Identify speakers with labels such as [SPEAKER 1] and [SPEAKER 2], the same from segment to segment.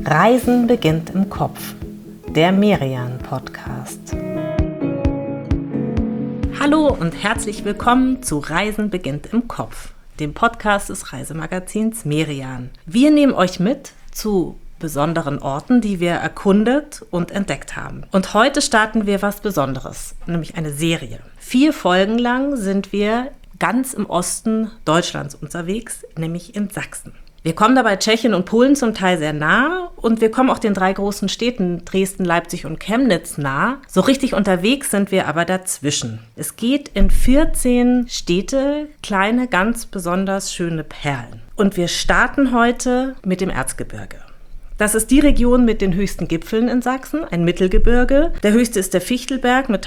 [SPEAKER 1] Reisen beginnt im Kopf, der Merian-Podcast. Hallo und herzlich willkommen zu Reisen beginnt im Kopf, dem Podcast des Reisemagazins Merian. Wir nehmen euch mit zu besonderen Orten, die wir erkundet und entdeckt haben. Und heute starten wir was Besonderes, nämlich eine Serie. 4 Folgen lang sind wir ganz im Osten Deutschlands unterwegs, nämlich in Sachsen. Wir kommen dabei Tschechien und Polen zum Teil sehr nah und wir kommen auch den 3 großen Städten Dresden, Leipzig und Chemnitz nah. So richtig unterwegs sind wir aber dazwischen. Es geht in 14 Städte, kleine, ganz besonders schöne Perlen. Und wir starten heute mit dem Erzgebirge. Das ist die Region mit den höchsten Gipfeln in Sachsen, ein Mittelgebirge. Der höchste ist der Fichtelberg mit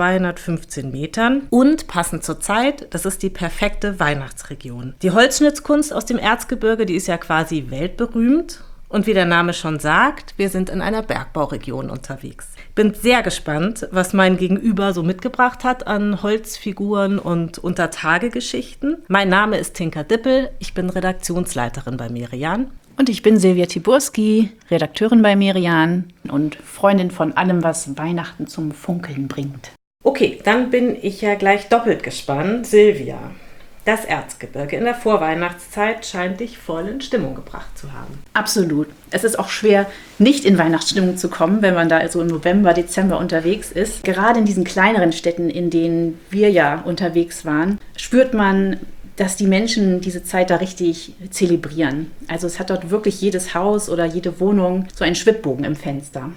[SPEAKER 1] 1215 Metern. Und passend zur Zeit, das ist die perfekte Weihnachtsregion. Die Holzschnitzkunst aus dem Erzgebirge, die ist ja quasi weltberühmt. Und wie der Name schon sagt, wir sind in einer Bergbauregion unterwegs. Bin sehr gespannt, was mein Gegenüber so mitgebracht hat an Holzfiguren und Untertagegeschichten. Mein Name ist Tinka Dippel, ich bin Redaktionsleiterin bei Merian.
[SPEAKER 2] Und ich bin Silvia Tiburski, Redakteurin bei Merian und Freundin von allem, was Weihnachten zum Funkeln bringt.
[SPEAKER 1] Okay, dann bin ich ja gleich doppelt gespannt. Silvia, das Erzgebirge in der Vorweihnachtszeit scheint dich voll in Stimmung gebracht zu haben.
[SPEAKER 2] Absolut. Es ist auch schwer, nicht in Weihnachtsstimmung zu kommen, wenn man da also im November, Dezember unterwegs ist. Gerade in diesen kleineren Städten, in denen wir ja unterwegs waren, spürt man, dass die Menschen diese Zeit da richtig zelebrieren. Also es hat dort wirklich jedes Haus oder jede Wohnung so einen Schwibbogen im Fenster.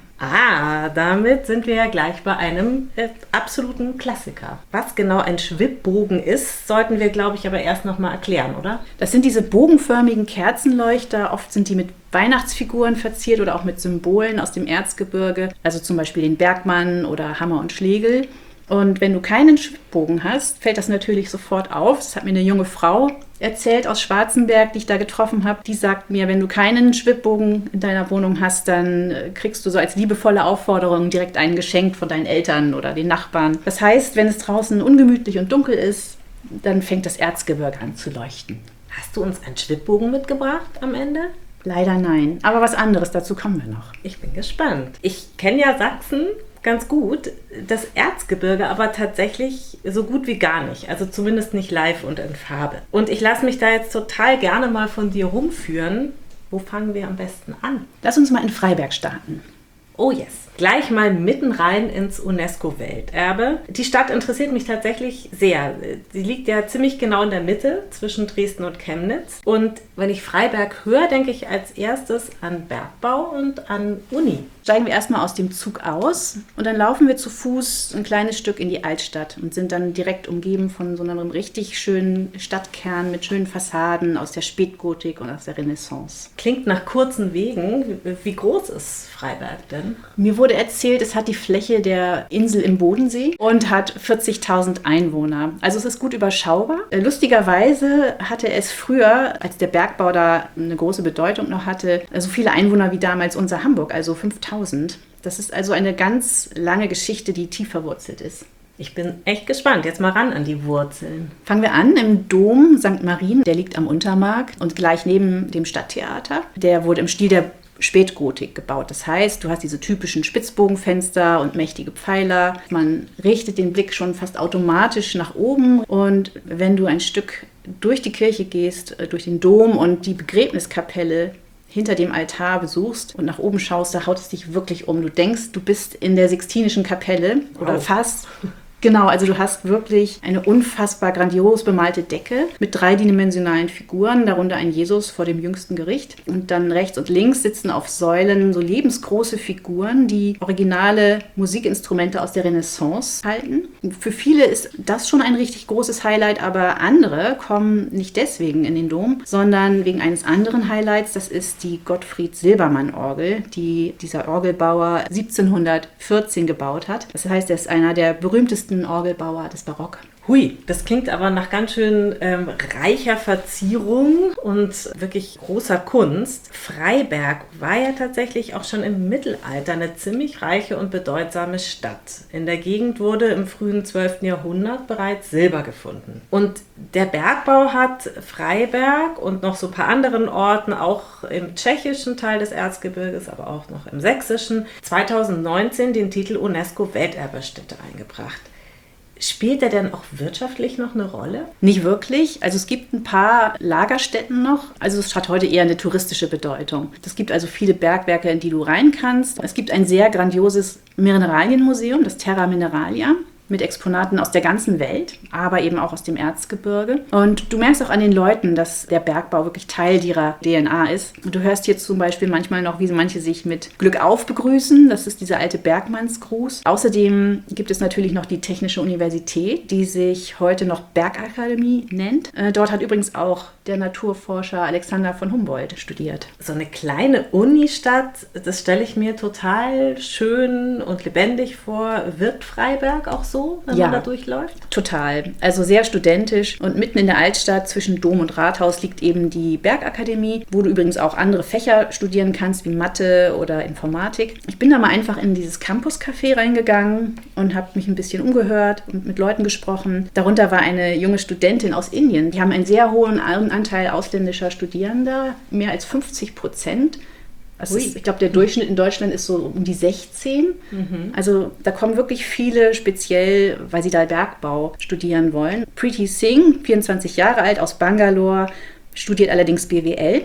[SPEAKER 1] Damit sind wir ja gleich bei einem absoluten Klassiker. Was genau ein Schwibbogen ist, sollten wir, glaube ich, aber erst noch mal erklären, oder?
[SPEAKER 2] Das sind diese bogenförmigen Kerzenleuchter. Oft sind die mit Weihnachtsfiguren verziert oder auch mit Symbolen aus dem Erzgebirge. Also zum Beispiel den Bergmann oder Hammer und Schlegel. Und wenn du keinen Schwibbogen hast, fällt das natürlich sofort auf. Das hat mir eine junge Frau erzählt aus Schwarzenberg, die ich da getroffen habe. Die sagt mir, wenn du keinen Schwibbogen in deiner Wohnung hast, dann kriegst du so als liebevolle Aufforderung direkt ein Geschenk von deinen Eltern oder den Nachbarn. Das heißt, wenn es draußen ungemütlich und dunkel ist, dann fängt das Erzgebirge an zu leuchten.
[SPEAKER 1] Hast du uns einen Schwibbogen mitgebracht am Ende?
[SPEAKER 2] Leider nein, aber was anderes, dazu kommen wir noch.
[SPEAKER 1] Ich bin gespannt. Ich kenne ja Sachsen ganz gut, das Erzgebirge aber tatsächlich so gut wie gar nicht. Also zumindest nicht live und in Farbe. Und ich lasse mich da jetzt total gerne mal von dir rumführen. Wo fangen wir am besten an?
[SPEAKER 2] Lass uns mal in Freiberg starten.
[SPEAKER 1] Oh yes. Gleich mal mitten rein ins UNESCO-Welterbe. Die Stadt interessiert mich tatsächlich sehr. Sie liegt ja ziemlich genau in der Mitte zwischen Dresden und Chemnitz. Und wenn ich Freiberg höre, denke ich als erstes an Bergbau und an Uni.
[SPEAKER 2] Steigen wir erstmal aus dem Zug aus und dann laufen wir zu Fuß ein kleines Stück in die Altstadt und sind dann direkt umgeben von so einem richtig schönen Stadtkern mit schönen Fassaden aus der Spätgotik und aus der Renaissance.
[SPEAKER 1] Klingt nach kurzen Wegen. Wie groß ist Freiberg denn?
[SPEAKER 2] Mir wurde erzählt, es hat die Fläche der Insel im Bodensee und hat 40.000 Einwohner. Also es ist gut überschaubar. Lustigerweise hatte es früher, als der Bergbau da eine große Bedeutung noch hatte, so viele Einwohner wie damals unser Hamburg, also 5.000. Das ist also eine ganz lange Geschichte, die tief verwurzelt ist.
[SPEAKER 1] Ich bin echt gespannt. Jetzt mal ran an die Wurzeln.
[SPEAKER 2] Fangen wir an im Dom St. Marien. Der liegt am Untermarkt und gleich neben dem Stadttheater. Der wurde im Stil der Spätgotik gebaut. Das heißt, du hast diese typischen Spitzbogenfenster und mächtige Pfeiler. Man richtet den Blick schon fast automatisch nach oben. Und wenn du ein Stück durch die Kirche gehst, durch den Dom und die Begräbniskapelle hinter dem Altar besuchst und nach oben schaust, da haut es dich wirklich um. Du denkst, du bist in der Sixtinischen Kapelle oder fast. Genau, also du hast wirklich eine unfassbar grandios bemalte Decke mit 3-dimensionalen Figuren, darunter ein Jesus vor dem jüngsten Gericht. Und dann rechts und links sitzen auf Säulen so lebensgroße Figuren, die originale Musikinstrumente aus der Renaissance halten. Und für viele ist das schon ein richtig großes Highlight, aber andere kommen nicht deswegen in den Dom, sondern wegen eines anderen Highlights. Das ist die Gottfried Silbermann-Orgel, die dieser Orgelbauer 1714 gebaut hat. Das heißt, er ist einer der berühmtesten Orgelbauer des Barock.
[SPEAKER 1] Hui, das klingt aber nach ganz schön reicher Verzierung und wirklich großer Kunst. Freiberg war ja tatsächlich auch schon im Mittelalter eine ziemlich reiche und bedeutsame Stadt. In der Gegend wurde im frühen 12. Jahrhundert bereits Silber gefunden. Und der Bergbau hat Freiberg und noch so ein paar anderen Orten, auch im tschechischen Teil des Erzgebirges, aber auch noch im sächsischen, 2019 den Titel UNESCO-Welterbestätte eingebracht. Spielt er denn auch wirtschaftlich noch eine Rolle?
[SPEAKER 2] Nicht wirklich. Also es gibt ein paar Lagerstätten noch. Also es hat heute eher eine touristische Bedeutung. Es gibt also viele Bergwerke, in die du rein kannst. Es gibt ein sehr grandioses Mineralienmuseum, das Terra Mineralia, mit Exponaten aus der ganzen Welt, aber eben auch aus dem Erzgebirge. Und du merkst auch an den Leuten, dass der Bergbau wirklich Teil ihrer DNA ist. Und du hörst hier zum Beispiel manchmal noch, wie manche sich mit Glück auf begrüßen. Das ist dieser alte Bergmannsgruß. Außerdem gibt es natürlich noch die Technische Universität, die sich heute noch Bergakademie nennt. Dort hat übrigens auch der Naturforscher Alexander von Humboldt studiert.
[SPEAKER 1] So eine kleine Unistadt, das stelle ich mir total schön und lebendig vor. Wird Freiberg auch so, wenn man da durchläuft?
[SPEAKER 2] Total. Also sehr studentisch. Und mitten in der Altstadt zwischen Dom und Rathaus liegt eben die Bergakademie, wo du übrigens auch andere Fächer studieren kannst, wie Mathe oder Informatik. Ich bin da mal einfach in dieses Campus-Café reingegangen und habe mich ein bisschen umgehört und mit Leuten gesprochen. Darunter war eine junge Studentin aus Indien. Die haben einen sehr hohen Anteil ausländischer Studierender, mehr als 50%. Ich glaube, der Durchschnitt in Deutschland ist so um die 16. Also da kommen wirklich viele speziell, weil sie da Bergbau studieren wollen. Preeti Singh, 24 Jahre alt, aus Bangalore, studiert allerdings BWL.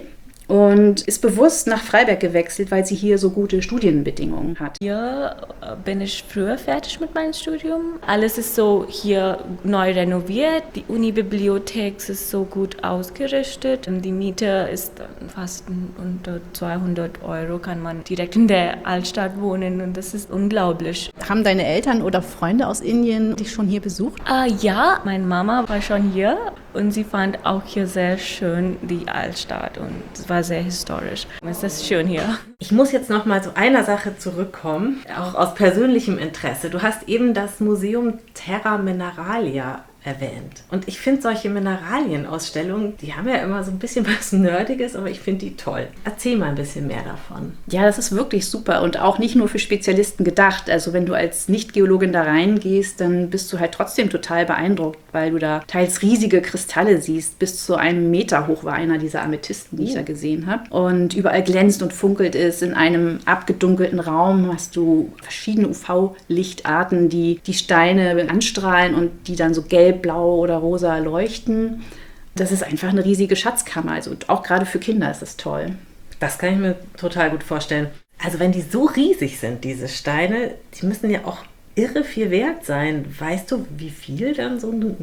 [SPEAKER 2] Und ist bewusst nach Freiberg gewechselt, weil sie hier so gute Studienbedingungen hat.
[SPEAKER 3] Hier bin ich früher fertig mit meinem Studium. Alles ist so hier neu renoviert. Die Unibibliothek ist so gut ausgerichtet. Die Miete ist fast unter 200 €. Kann man direkt in der Altstadt wohnen und das ist unglaublich.
[SPEAKER 2] Haben deine Eltern oder Freunde aus Indien dich schon hier besucht?
[SPEAKER 3] Ja, meine Mama war schon hier und sie fand auch hier sehr schön die Altstadt und es war sehr historisch. Es ist schön hier.
[SPEAKER 1] Ich muss jetzt noch mal zu einer Sache zurückkommen, auch aus persönlichem Interesse. Du hast eben das Museum Terra Mineralia erwähnt. Und ich finde solche Mineralienausstellungen, die haben ja immer so ein bisschen was Nerdiges, aber ich finde die toll. Erzähl mal ein bisschen mehr davon.
[SPEAKER 2] Ja, das ist wirklich super und auch nicht nur für Spezialisten gedacht. Also wenn du als Nicht-Geologin da reingehst, dann bist du halt trotzdem total beeindruckt, weil du da teils riesige Kristalle siehst. Bis zu 1 Meter hoch war einer dieser Amethysten, die ich da gesehen habe. Und überall glänzt und funkelt es. In einem abgedunkelten Raum hast du verschiedene UV-Lichtarten, die die Steine anstrahlen und die dann so gelb, blau oder rosa leuchten. Das ist einfach eine riesige Schatzkammer. Also auch gerade für Kinder ist das toll.
[SPEAKER 1] Das kann ich mir total gut vorstellen. Also wenn die so riesig sind, diese Steine, die müssen ja auch irre viel wert sein. Weißt du, wie viel dann so ein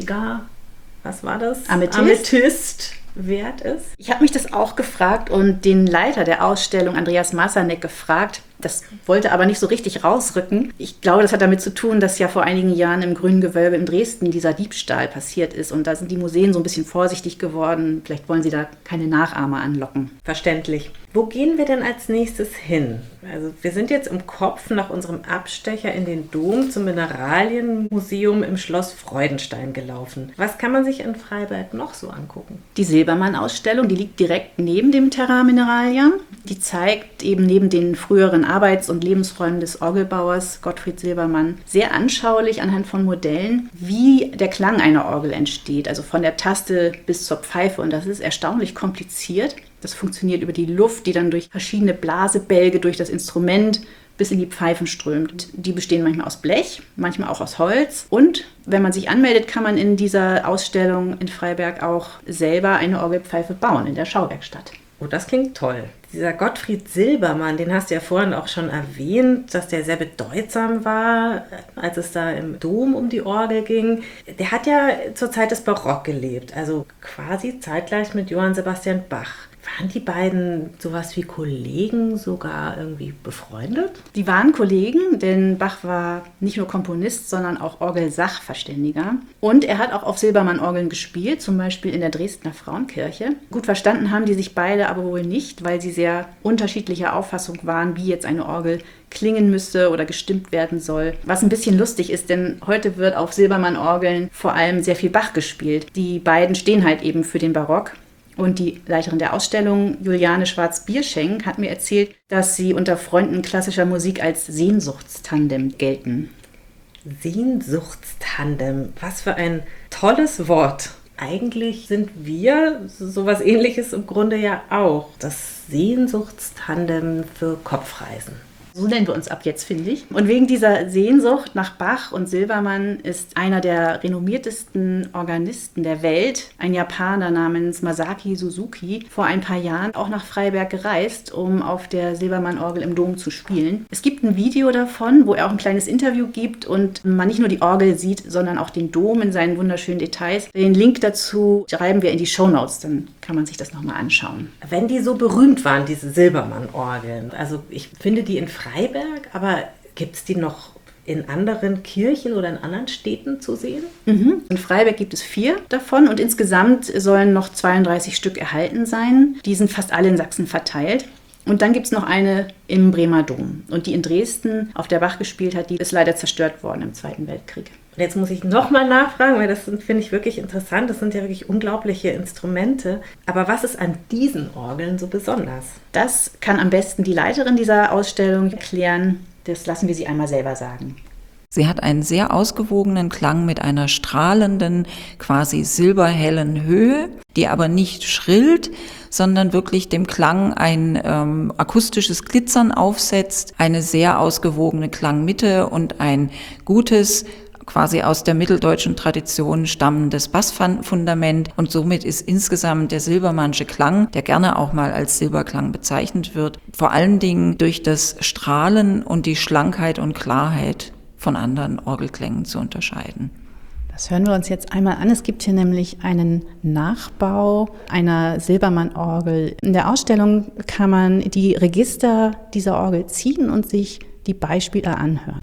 [SPEAKER 1] was war das? Amethyst wert ist?
[SPEAKER 2] Ich habe mich das auch gefragt und den Leiter der Ausstellung, Andreas Masanek, gefragt. Das wollte aber nicht so richtig rausrücken. Ich glaube, das hat damit zu tun, dass ja vor einigen Jahren im Grünen Gewölbe in Dresden dieser Diebstahl passiert ist. Und da sind die Museen so ein bisschen vorsichtig geworden. Vielleicht wollen sie da keine Nachahmer anlocken.
[SPEAKER 1] Verständlich. Wo gehen wir denn als nächstes hin? Also wir sind jetzt im Kopf nach unserem Abstecher in den Dom zum Mineralienmuseum im Schloss Freudenstein gelaufen. Was kann man sich in Freiberg noch so angucken?
[SPEAKER 2] Die Silbermann-Ausstellung, die liegt direkt neben dem Terra Mineralia. Die zeigt eben neben den früheren Arbeits- und Lebensräumen des Orgelbauers Gottfried Silbermann sehr anschaulich anhand von Modellen, wie der Klang einer Orgel entsteht, also von der Taste bis zur Pfeife. Und das ist erstaunlich kompliziert. Das funktioniert über die Luft, die dann durch verschiedene Blasebälge durch das Instrument bis in die Pfeifen strömt. Die bestehen manchmal aus Blech, manchmal auch aus Holz. Und wenn man sich anmeldet, kann man in dieser Ausstellung in Freiberg auch selber eine Orgelpfeife bauen in der Schauwerkstatt.
[SPEAKER 1] Oh, das klingt toll. Dieser Gottfried Silbermann, den hast du ja vorhin auch schon erwähnt, dass der sehr bedeutsam war, als es da im Dom um die Orgel ging. Der hat ja zur Zeit des Barock gelebt, also quasi zeitgleich mit Johann Sebastian Bach. Waren die beiden sowas wie Kollegen, sogar irgendwie befreundet?
[SPEAKER 2] Die waren Kollegen, denn Bach war nicht nur Komponist, sondern auch Orgelsachverständiger. Und er hat auch auf Silbermann-Orgeln gespielt, zum Beispiel in der Dresdner Frauenkirche. Gut verstanden haben die sich beide aber wohl nicht, weil sie sehr unterschiedlicher Auffassung waren, wie jetzt eine Orgel klingen müsste oder gestimmt werden soll. Was ein bisschen lustig ist, denn heute wird auf Silbermann-Orgeln vor allem sehr viel Bach gespielt. Die beiden stehen halt eben für den Barock. Und die Leiterin der Ausstellung, Juliane Schwarz-Bierschenk, hat mir erzählt, dass sie unter Freunden klassischer Musik als Sehnsuchtstandem gelten.
[SPEAKER 1] Sehnsuchtstandem, was für ein tolles Wort. Eigentlich sind wir sowas Ähnliches im Grunde ja auch. Das Sehnsuchtstandem für Kopfreisen.
[SPEAKER 2] So nennen wir uns ab jetzt, finde ich. Und wegen dieser Sehnsucht nach Bach und Silbermann ist einer der renommiertesten Organisten der Welt, ein Japaner namens Masaki Suzuki, vor ein paar Jahren auch nach Freiberg gereist, um auf der Silbermann-Orgel im Dom zu spielen. Es gibt ein Video davon, wo er auch ein kleines Interview gibt und man nicht nur die Orgel sieht, sondern auch den Dom in seinen wunderschönen Details. Den Link dazu schreiben wir in die Shownotes, dann kann man sich das nochmal anschauen.
[SPEAKER 1] Wenn die so berühmt waren, diese Silbermann-Orgeln, also ich finde die in Freiberg, aber gibt es die noch in anderen Kirchen oder in anderen Städten zu sehen?
[SPEAKER 2] In Freiberg gibt es 4 davon und insgesamt sollen noch 32 Stück erhalten sein. Die sind fast alle in Sachsen verteilt. Und dann gibt es noch eine im Bremer Dom. Und die in Dresden auf der Bach gespielt hat, die ist leider zerstört worden im Zweiten Weltkrieg.
[SPEAKER 1] Und jetzt muss ich nochmal nachfragen, weil das finde ich wirklich interessant. Das sind ja wirklich unglaubliche Instrumente. Aber was ist an diesen Orgeln so besonders?
[SPEAKER 2] Das kann am besten die Leiterin dieser Ausstellung erklären. Das lassen wir sie einmal selber sagen.
[SPEAKER 4] Sie hat einen sehr ausgewogenen Klang mit einer strahlenden, quasi silberhellen Höhe, die aber nicht schrillt, sondern wirklich dem Klang ein akustisches Glitzern aufsetzt, eine sehr ausgewogene Klangmitte und ein gutes, quasi aus der mitteldeutschen Tradition stammendes Bassfundament. Und somit ist insgesamt der Silbermannsche Klang, der gerne auch mal als Silberklang bezeichnet wird, vor allen Dingen durch das Strahlen und die Schlankheit und Klarheit von anderen Orgelklängen zu unterscheiden.
[SPEAKER 2] Das hören wir uns jetzt einmal an. Es gibt hier nämlich einen Nachbau einer Silbermann-Orgel. In der Ausstellung kann man die Register dieser Orgel ziehen und sich die Beispiele anhören.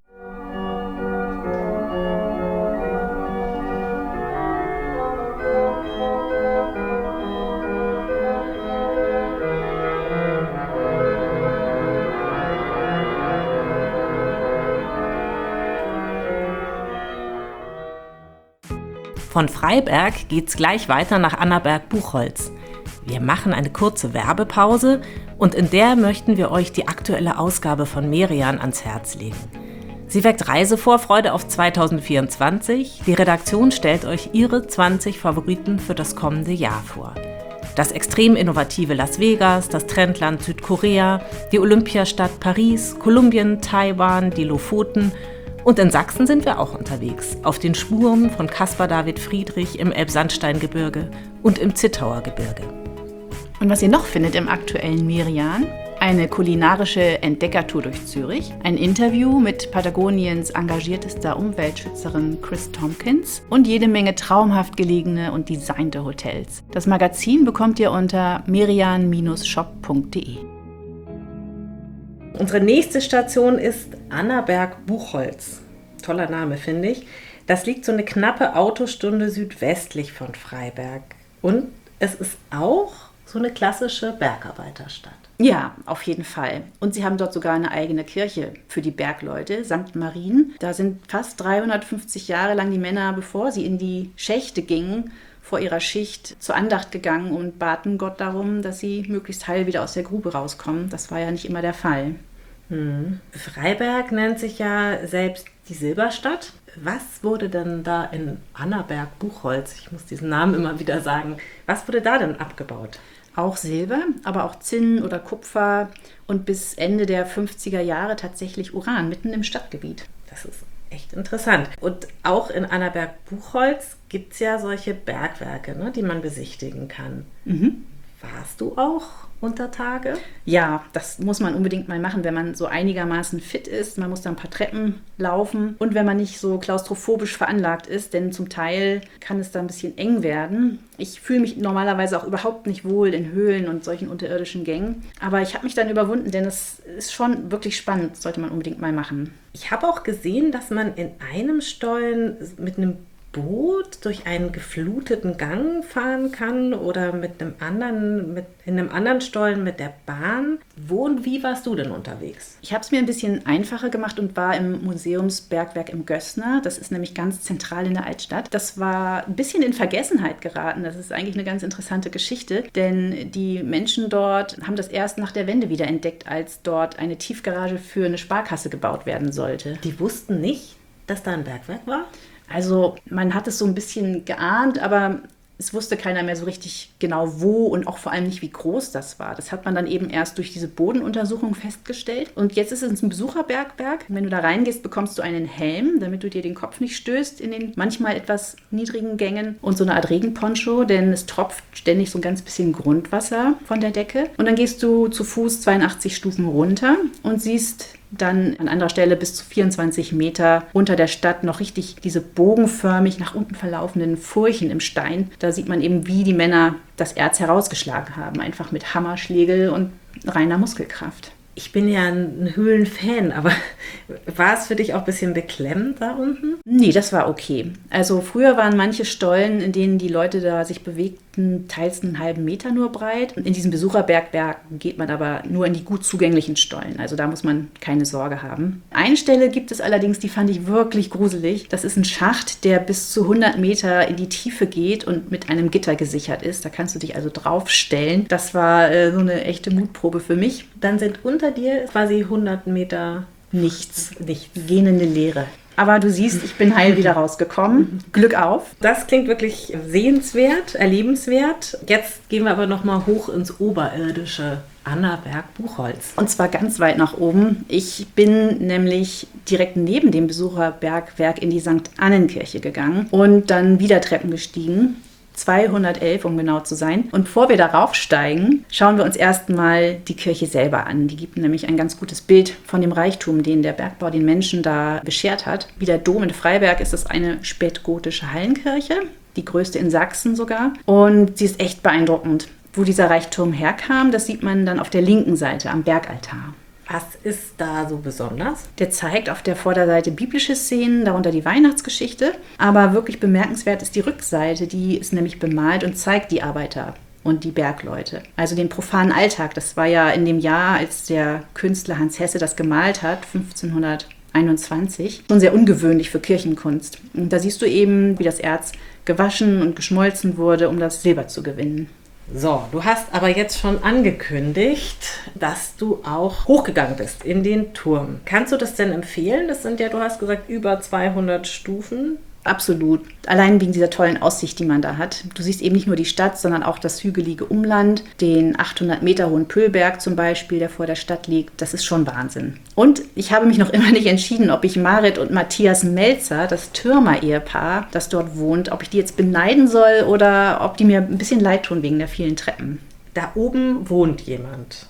[SPEAKER 1] Von Freiberg geht's gleich weiter nach Annaberg-Buchholz. Wir machen eine kurze Werbepause und in der möchten wir euch die aktuelle Ausgabe von Merian ans Herz legen. Sie weckt Reisevorfreude auf 2024. Die Redaktion stellt euch ihre 20 Favoriten für das kommende Jahr vor. Das extrem innovative Las Vegas, das Trendland Südkorea, die Olympiastadt Paris, Kolumbien, Taiwan, die Lofoten. Und in Sachsen sind wir auch unterwegs, auf den Spuren von Caspar David Friedrich im Elbsandsteingebirge und im Zittauer Gebirge.
[SPEAKER 2] Und was ihr noch findet im aktuellen Merian? Eine kulinarische Entdeckertour durch Zürich, ein Interview mit Patagoniens engagiertester Umweltschützerin Chris Tompkins und jede Menge traumhaft gelegene und designte Hotels. Das Magazin bekommt ihr unter merian-shop.de.
[SPEAKER 1] Unsere nächste Station ist Annaberg-Buchholz. Toller Name, finde ich. Das liegt so eine knappe Autostunde südwestlich von Freiberg. Und es ist auch so eine klassische Bergarbeiterstadt.
[SPEAKER 2] Ja, auf jeden Fall. Und sie haben dort sogar eine eigene Kirche für die Bergleute, St. Marien. Da sind fast 350 Jahre lang die Männer, bevor sie in die Schächte gingen, vor ihrer Schicht zur Andacht gegangen und baten Gott darum, dass sie möglichst heil wieder aus der Grube rauskommen. Das war ja nicht immer der Fall.
[SPEAKER 1] Freiberg nennt sich ja selbst die Silberstadt. Was wurde denn da in Annaberg-Buchholz, ich muss diesen Namen immer wieder sagen, was wurde da denn abgebaut?
[SPEAKER 2] Auch Silber, aber auch Zinn oder Kupfer und bis Ende der 50er Jahre tatsächlich Uran, mitten im Stadtgebiet.
[SPEAKER 1] Das ist echt interessant. Und auch in Annaberg-Buchholz gibt es ja solche Bergwerke, ne, die man besichtigen kann. Warst du auch unter Tage?
[SPEAKER 2] Ja, das muss man unbedingt mal machen, wenn man so einigermaßen fit ist. Man muss da ein paar Treppen laufen und wenn man nicht so klaustrophobisch veranlagt ist, denn zum Teil kann es da ein bisschen eng werden. Ich fühle mich normalerweise auch überhaupt nicht wohl in Höhlen und solchen unterirdischen Gängen, aber ich habe mich dann überwunden, denn es ist schon wirklich spannend, das sollte man unbedingt mal machen.
[SPEAKER 1] Ich habe auch gesehen, dass man in einem Stollen mit einem Boot durch einen gefluteten Gang fahren kann oder in einem anderen Stollen mit der Bahn. Wo und wie warst du denn unterwegs?
[SPEAKER 2] Ich habe es mir ein bisschen einfacher gemacht und war im Museumsbergwerk im Gössner. Das ist nämlich ganz zentral in der Altstadt. Das war ein bisschen in Vergessenheit geraten. Das ist eigentlich eine ganz interessante Geschichte, denn die Menschen dort haben das erst nach der Wende wieder entdeckt, als dort eine Tiefgarage für eine Sparkasse gebaut werden sollte.
[SPEAKER 1] Die wussten nicht, dass da ein Bergwerk war?
[SPEAKER 2] Also man hat es so ein bisschen geahnt, aber es wusste keiner mehr so richtig genau wo und auch vor allem nicht, wie groß das war. Das hat man dann eben erst durch diese Bodenuntersuchung festgestellt. Und jetzt ist es ein Besucherbergwerk. Wenn du da reingehst, bekommst du einen Helm, damit du dir den Kopf nicht stößt in den manchmal etwas niedrigen Gängen und so eine Art Regenponcho, denn es tropft ständig so ein ganz bisschen Grundwasser von der Decke. Und dann gehst du zu Fuß 82 Stufen runter und siehst dann an anderer Stelle bis zu 24 Meter unter der Stadt noch richtig diese bogenförmig nach unten verlaufenden Furchen im Stein. Da sieht man eben, wie die Männer das Erz herausgeschlagen haben, einfach mit Hammerschlägel und reiner Muskelkraft.
[SPEAKER 1] Ich bin ja ein Höhlenfan, aber war es für dich auch ein bisschen beklemmend da unten?
[SPEAKER 2] Nee, das war okay. Also früher waren manche Stollen, in denen die Leute da sich bewegten, teils einen halben Meter nur breit. Und in diesem Besucherbergwerk geht man aber nur in die gut zugänglichen Stollen. Also da muss man keine Sorge haben. Eine Stelle gibt es allerdings, die fand ich wirklich gruselig. Das ist ein Schacht, der bis zu 100 Meter in die Tiefe geht und mit einem Gitter gesichert ist. Da kannst du dich also draufstellen. Das war so eine echte Mutprobe für mich.
[SPEAKER 1] Dann sind unter dir quasi 100 Meter
[SPEAKER 2] nichts. Gähnende Leere. Aber du siehst, ich bin heil wieder rausgekommen. Glück auf.
[SPEAKER 1] Das klingt wirklich sehenswert, erlebenswert. Jetzt gehen wir aber nochmal hoch ins Oberirdische. Annaberg-Buchholz.
[SPEAKER 2] Und zwar ganz weit nach oben. Ich bin nämlich direkt neben dem Besucherbergwerk in die St. Annenkirche gegangen und dann wieder Treppen gestiegen. 211, um genau zu sein. Und bevor wir darauf steigen, schauen wir uns erstmal die Kirche selber an. Die gibt nämlich ein ganz gutes Bild von dem Reichtum, den der Bergbau den Menschen da beschert hat. Wie der Dom in Freiberg ist es eine spätgotische Hallenkirche, die größte in Sachsen sogar. Und sie ist echt beeindruckend. Wo dieser Reichtum herkam, das sieht man dann auf der linken Seite am Bergaltar.
[SPEAKER 1] Was ist da so besonders?
[SPEAKER 2] Der zeigt auf der Vorderseite biblische Szenen, darunter die Weihnachtsgeschichte. Aber wirklich bemerkenswert ist die Rückseite, die ist nämlich bemalt und zeigt die Arbeiter und die Bergleute. Also den profanen Alltag. Das war ja in dem Jahr, als der Künstler Hans Hesse das gemalt hat, 1521, schon sehr ungewöhnlich für Kirchenkunst. Und da siehst du eben, wie das Erz gewaschen und geschmolzen wurde, um das Silber zu gewinnen.
[SPEAKER 1] So, du hast aber jetzt schon angekündigt, dass du auch hochgegangen bist in den Turm. Kannst du das denn empfehlen? Das sind ja, du hast gesagt, über 200 Stufen.
[SPEAKER 2] Absolut. Allein wegen dieser tollen Aussicht, die man da hat. Du siehst eben nicht nur die Stadt, sondern auch das hügelige Umland, den 800 Meter hohen Pöhlberg zum Beispiel, der vor der Stadt liegt. Das ist schon Wahnsinn. Und ich habe mich noch immer nicht entschieden, ob ich Marit und Matthias Melzer, das Türmer-Ehepaar, das dort wohnt, ob ich die jetzt beneiden soll oder ob die mir ein bisschen leid tun wegen der vielen Treppen.
[SPEAKER 1] Da oben wohnt jemand.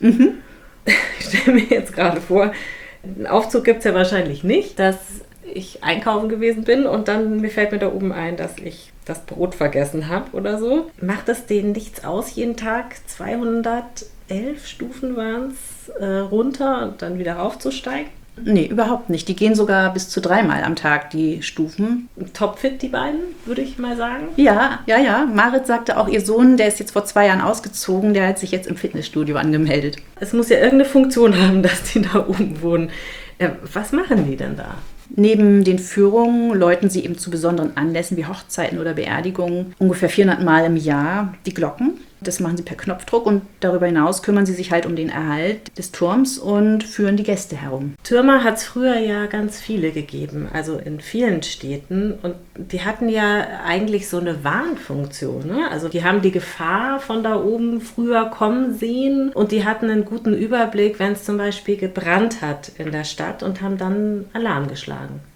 [SPEAKER 1] Ich stelle mir jetzt gerade vor, einen Aufzug gibt es ja wahrscheinlich nicht, dass ich einkaufen gewesen bin und dann mir fällt mir da oben ein, dass ich das Brot vergessen habe oder so. Macht es denen nichts aus, jeden Tag 211 Stufen waren es, runter und dann wieder raufzusteigen?
[SPEAKER 2] Nee, überhaupt nicht. Die gehen sogar bis zu 3-mal am Tag, die Stufen.
[SPEAKER 1] Topfit, die beiden, würde ich mal sagen.
[SPEAKER 2] Ja. Marit sagte auch, ihr Sohn, der ist jetzt vor 2 Jahren ausgezogen, der hat sich jetzt im Fitnessstudio angemeldet.
[SPEAKER 1] Es muss ja irgendeine Funktion haben, dass die da oben wohnen. Was machen die denn da?
[SPEAKER 2] Neben den Führungen läuten sie eben zu besonderen Anlässen wie Hochzeiten oder Beerdigungen ungefähr 400 Mal im Jahr die Glocken. Das machen sie per Knopfdruck und darüber hinaus kümmern sie sich halt um den Erhalt des Turms und führen die Gäste herum.
[SPEAKER 1] Türmer hat es früher ja ganz viele gegeben, also in vielen Städten. Und die hatten ja eigentlich so eine Warnfunktion, ne? Also die haben die Gefahr von da oben früher kommen sehen und die hatten einen guten Überblick, wenn es zum Beispiel gebrannt hat in der Stadt und haben dann Alarm geschlagen.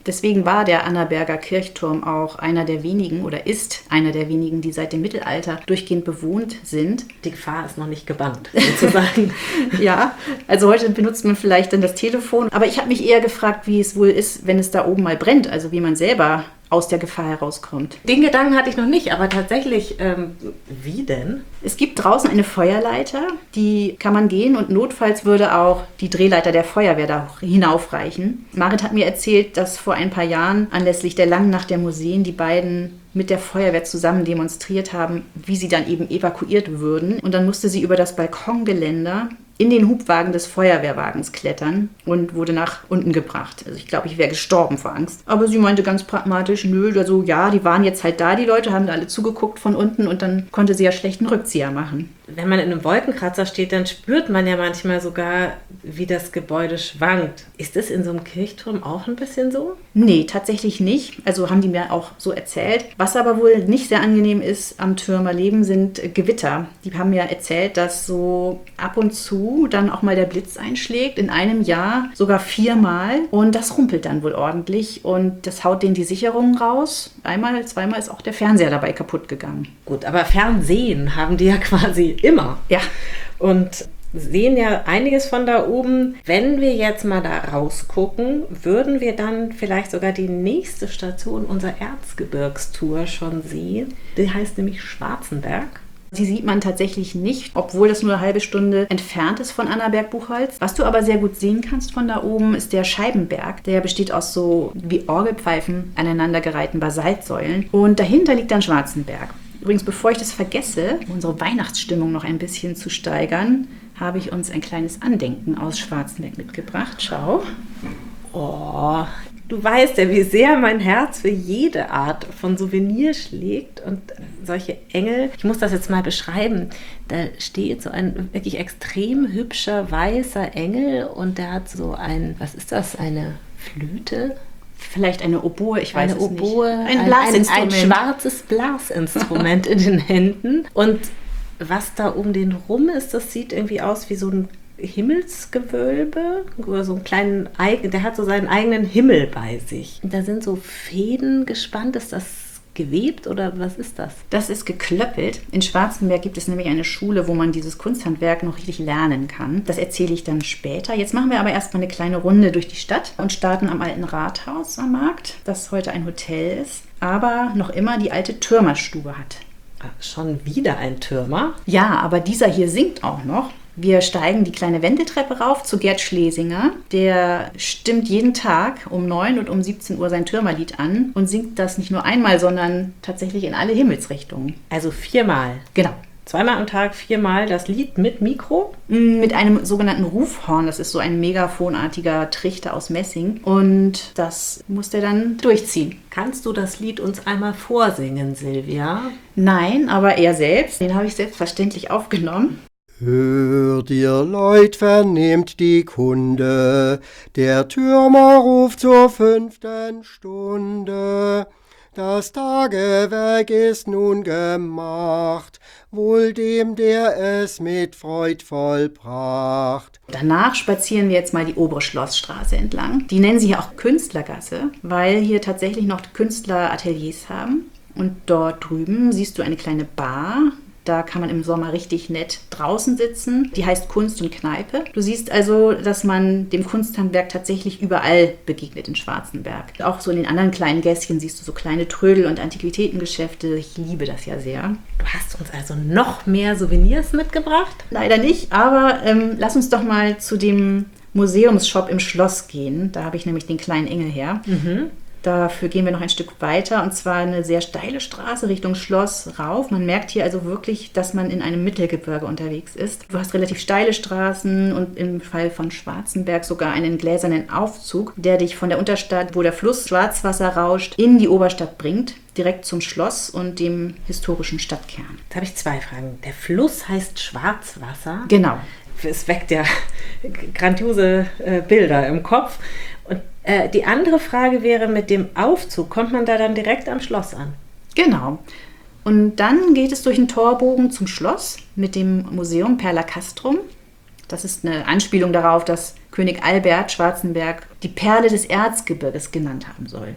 [SPEAKER 2] Deswegen war der Annaberger Kirchturm auch einer der wenigen oder ist einer der wenigen, die seit dem Mittelalter durchgehend bewohnt sind.
[SPEAKER 1] Die Gefahr ist noch nicht gebannt, sozusagen.
[SPEAKER 2] Ja, also heute benutzt man vielleicht dann das Telefon. Aber ich habe mich eher gefragt, wie es wohl ist, wenn es da oben mal brennt. Also wie man selber aus der Gefahr herauskommt.
[SPEAKER 1] Den Gedanken hatte ich noch nicht, aber tatsächlich, wie denn?
[SPEAKER 2] Es gibt draußen eine Feuerleiter, die kann man gehen und notfalls würde auch die Drehleiter der Feuerwehr da hinaufreichen. Marit hat mir erzählt, dass vor ein paar Jahren anlässlich der Langen Nacht der Museen die beiden mit der Feuerwehr zusammen demonstriert haben, wie sie dann eben evakuiert würden. Und dann musste sie über das Balkongeländer in den Hubwagen des Feuerwehrwagens klettern und wurde nach unten gebracht. Also ich glaube, ich wäre gestorben vor Angst. Aber sie meinte ganz pragmatisch, nö, also ja, die waren jetzt halt da, die Leute haben da alle zugeguckt von unten und dann konnte sie ja schlecht einen Rückzieher machen.
[SPEAKER 1] Wenn man in einem Wolkenkratzer steht, dann spürt man ja manchmal sogar, wie das Gebäude schwankt. Ist das in so einem Kirchturm auch ein bisschen so?
[SPEAKER 2] Nee, tatsächlich nicht. Also haben die mir auch so erzählt. Was aber wohl nicht sehr angenehm ist am Türmerleben, sind Gewitter. Die haben mir erzählt, dass so ab und zu dann auch mal der Blitz einschlägt. In einem Jahr sogar 4-mal. Und das rumpelt dann wohl ordentlich. Und das haut denen die Sicherungen raus. Einmal, zweimal ist auch der Fernseher dabei kaputt gegangen.
[SPEAKER 1] Gut, aber Fernsehen haben die ja quasi immer.
[SPEAKER 2] Ja.
[SPEAKER 1] Und sehen ja einiges von da oben. Wenn wir jetzt mal da rausgucken, würden wir dann vielleicht sogar die nächste Station unserer Erzgebirgstour schon sehen. Die heißt nämlich Schwarzenberg.
[SPEAKER 2] Die sieht man tatsächlich nicht, obwohl das nur eine halbe Stunde entfernt ist von Annaberg-Buchholz. Was du aber sehr gut sehen kannst von da oben, ist der Scheibenberg. Der besteht aus so wie Orgelpfeifen aneinandergereihten Basaltsäulen. Und dahinter liegt dann Schwarzenberg. Übrigens, bevor ich das vergesse, um unsere Weihnachtsstimmung noch ein bisschen zu steigern, habe ich uns ein kleines Andenken aus Schwarzenberg mitgebracht. Schau.
[SPEAKER 1] Oh, du weißt ja, wie sehr mein Herz für jede Art von Souvenir schlägt und solche Engel. Ich muss das jetzt mal beschreiben. Da steht so ein wirklich extrem hübscher weißer Engel und der hat so ein, was ist das, eine Flöte?
[SPEAKER 2] Vielleicht eine Oboe, ich weiß es nicht.
[SPEAKER 1] Eine Oboe,
[SPEAKER 2] ein Blasinstrument.
[SPEAKER 1] Ein schwarzes Blasinstrument in den Händen. Und was da um den rum ist, das sieht irgendwie aus wie so ein Himmelsgewölbe oder so einen kleinen, der hat so seinen eigenen Himmel bei sich. Da sind so Fäden gespannt. Ist das gewebt oder was ist das?
[SPEAKER 2] Das ist geklöppelt. In Schwarzenberg gibt es nämlich eine Schule, wo man dieses Kunsthandwerk noch richtig lernen kann. Das erzähle ich dann später. Jetzt machen wir aber erstmal eine kleine Runde durch die Stadt und starten am alten Rathaus am Markt, das heute ein Hotel ist, aber noch immer die alte Türmerstube hat.
[SPEAKER 1] Schon wieder ein Türmer?
[SPEAKER 2] Ja, aber dieser hier singt auch noch. Wir steigen die kleine Wendeltreppe rauf zu Gerd Schlesinger. Der stimmt jeden Tag um 9 und um 17 Uhr sein Türmerlied an und singt das nicht nur einmal, sondern tatsächlich in alle Himmelsrichtungen.
[SPEAKER 1] Also 4-mal.
[SPEAKER 2] Genau.
[SPEAKER 1] 2-mal am Tag, 4-mal das Lied mit Mikro?
[SPEAKER 2] Mit einem sogenannten Rufhorn. Das ist so ein megafonartiger Trichter aus Messing. Und das muss der dann durchziehen.
[SPEAKER 1] Kannst du das Lied uns einmal vorsingen, Silvia?
[SPEAKER 2] Nein, aber er selbst. Den habe ich selbstverständlich aufgenommen.
[SPEAKER 5] Hört ihr Leut, vernehmt die Kunde, der Türmer ruft zur 5. Stunde. Das Tagewerk ist nun gemacht, wohl dem, der es mit Freud vollbracht.
[SPEAKER 2] Danach spazieren wir jetzt mal die obere Schlossstraße entlang. Die nennen sie hier auch Künstlergasse, weil hier tatsächlich noch Künstlerateliers haben. Und dort drüben siehst du eine kleine Bar. Da kann man im Sommer richtig nett draußen sitzen. Die heißt Kunst und Kneipe. Du siehst also, dass man dem Kunsthandwerk tatsächlich überall begegnet in Schwarzenberg. Auch so in den anderen kleinen Gässchen siehst du so kleine Trödel- und Antiquitätengeschäfte. Ich liebe das ja sehr.
[SPEAKER 1] Du hast uns also noch mehr Souvenirs mitgebracht?
[SPEAKER 2] Leider nicht, aber lass uns doch mal zu dem Museumsshop im Schloss gehen. Da habe ich nämlich den kleinen Engel her. Dafür gehen wir noch ein Stück weiter und zwar eine sehr steile Straße Richtung Schloss rauf. Man merkt hier also wirklich, dass man in einem Mittelgebirge unterwegs ist. Du hast relativ steile Straßen und im Fall von Schwarzenberg sogar einen gläsernen Aufzug, der dich von der Unterstadt, wo der Fluss Schwarzwasser rauscht, in die Oberstadt bringt, direkt zum Schloss und dem historischen Stadtkern.
[SPEAKER 1] Jetzt habe ich 2 Fragen. Der Fluss heißt Schwarzwasser.
[SPEAKER 2] Genau.
[SPEAKER 1] Es weckt ja grandiose Bilder im Kopf. Und die andere Frage wäre, mit dem Aufzug, kommt man da dann direkt am Schloss an?
[SPEAKER 2] Genau. Und dann geht es durch einen Torbogen zum Schloss mit dem Museum Perla Castrum. Das ist eine Anspielung darauf, dass König Albert Schwarzenberg die Perle des Erzgebirges genannt haben soll.